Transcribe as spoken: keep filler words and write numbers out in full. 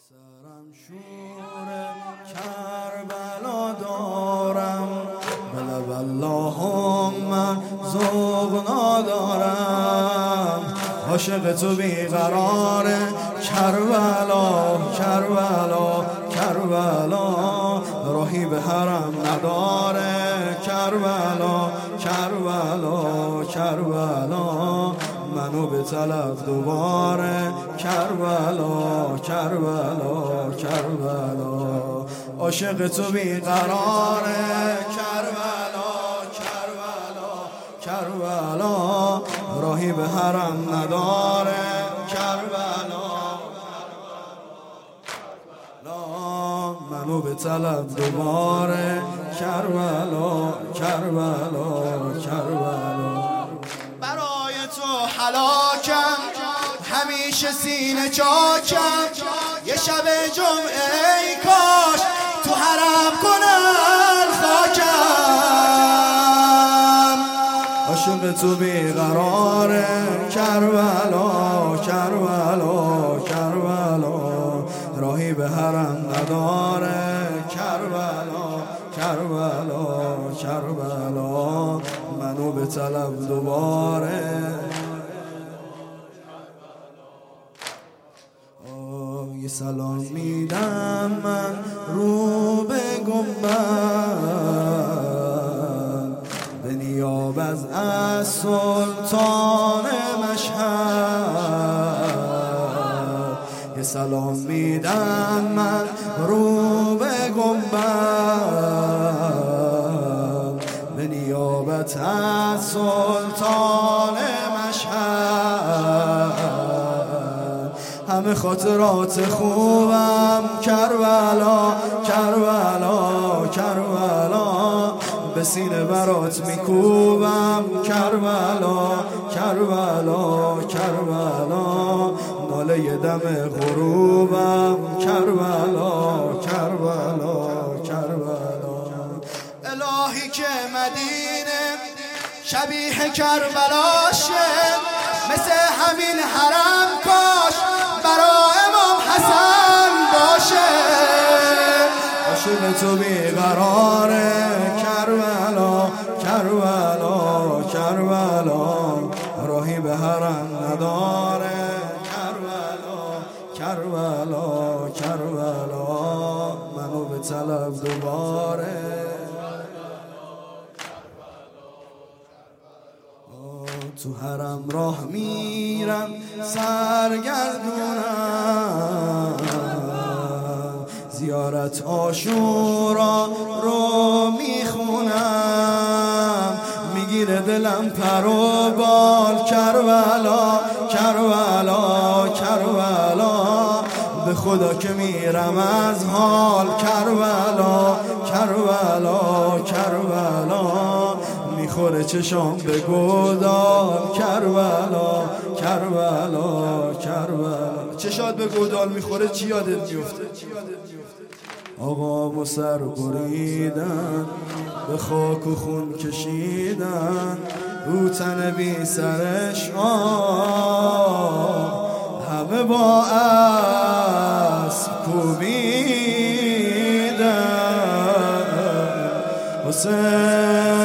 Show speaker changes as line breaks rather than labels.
سرم شور کربلا دارم، بله والله من ذوق ندارم. عاشق تو بیقرار کربلا کربلا کربلا، راهی به حرم نداره کربلا کربلا کربلا، منو به طلب دوباره کربلا کربلا کربلا. عاشق تو بیقراره کربلا کربلا کربلا، راهی به حرم نداره کربلا، منو به طلب دوباره کربلا کربلا کربلا. برای تو هلاکم همیشه سینه چاکم، یه شب جمعه ای کاش تو حرم کنن خاکم. عاشق تو بیقراره کربلا کربلا کربلا، راهی به حرم نداره کربلا کربلا کربلا، منو به طلب دوباره. یه سلام میدم من رو به گنبد، به نیابت از سلطان مشهد. یه سلام میدم من رو به گنبد، به نیابت از سلطان مشهد. همه خاطرات خوبم کربلا کربلا کربلا، به سینه برات میکوبم کربلا کربلا کربلا، ناله دم غروبم کربلا کربلا کربلا. الهی که مدینه شبیه کربلاشه، مثل همین حرم کاش برا امام حسن باشه. عاشق تو بیقراره کربلا کربلا کربلا، راهی به حرم نداره کربلا کربلا کربلا، منو به طلب دوباره. تو حرم راه میرم سرگردونم، زیارت عاشورا رو میخونم، میگیره دلم پر و بال کربلا کربلا کربلا، به خدا که میرم از حال کربلا کربلا کربلا، میخوره چشام به گودال کربلا کربلا کربلا. چشات به گودال میخوره چی یادت میفته؟ آقا و سر بریدن، به خاک و خون کشیدن، رو تن بی سرش آه، همه با اسب کوبیدن. حسین